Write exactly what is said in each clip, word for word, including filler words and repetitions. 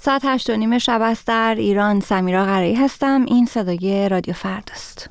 ساعت هشت و نیم شب است در ایران. سمیرا قرایی هستم. این صدای رادیو فرداست.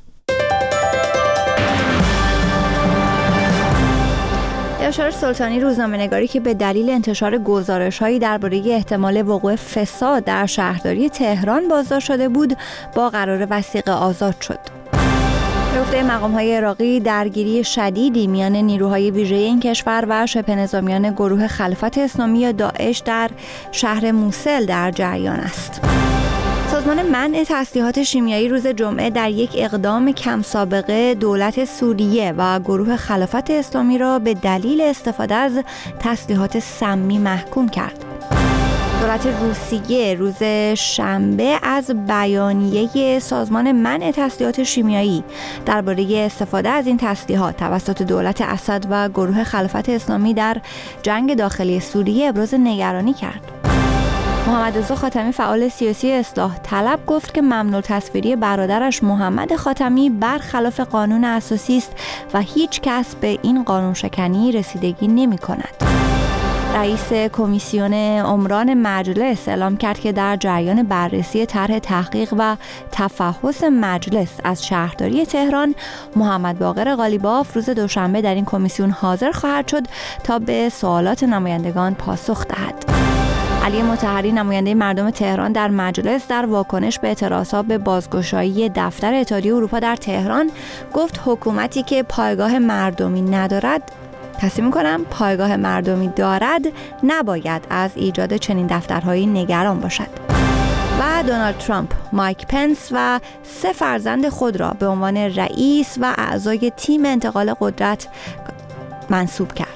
یاشار سلطانی روزنامه‌نگاری که به دلیل انتشار گزارش‌هایی درباره احتمال وقوع فساد در شهرداری تهران بازداشت شده بود، با قرار وثیقه آزاد شد. به گفته مقام‌های عراقی، درگیری شدیدی میان نیروهای ویژه این کشور و شبه نظامیان گروه خلافت اسلامی یا داعش در شهر موصل در جریان است. سازمان منع تسلیحات شیمیایی روز جمعه در یک اقدام کم سابقه دولت سوریه و گروه خلافت اسلامی را به دلیل استفاده از تسلیحات سمی محکوم کرد. دولت روسیه روز شنبه از بیانیه سازمان منع تسلیحات شیمیایی درباره استفاده از این تسلیحات توسط دولت اسد و گروه خلافت اسلامی در جنگ داخلی سوریه ابراز نگرانی کرد. محمد رضا خاتمی فعال سیاسی اصلاح طلب گفت که ممنوع تصویری برادرش محمد خاتمی برخلاف قانون اساسی است و هیچ کس به این قانون شکنی رسیدگی نمی کند. رئیس کمیسیون عمران مجلس اعلام کرد که در جریان بررسی طرح تحقیق و تفحص مجلس از شهرداری تهران، محمد باقر قالیباف روز دوشنبه در این کمیسیون حاضر خواهد شد تا به سوالات نمایندگان پاسخ دهد. علی مطهری نماینده مردم تهران در مجلس در واکنش به اعتراضات به بازگشایی دفتر اتحادیه اروپا در تهران گفت حکومتی که پایگاه مردمی ندارد تصمیم می‌کنم پایگاه مردمی دارد نباید از ایجاد چنین دفترهایی نگران باشد. و دونالد ترامپ، مایک پنس و سه فرزند خود را به عنوان رئیس و اعضای تیم انتقال قدرت منصوب کرد.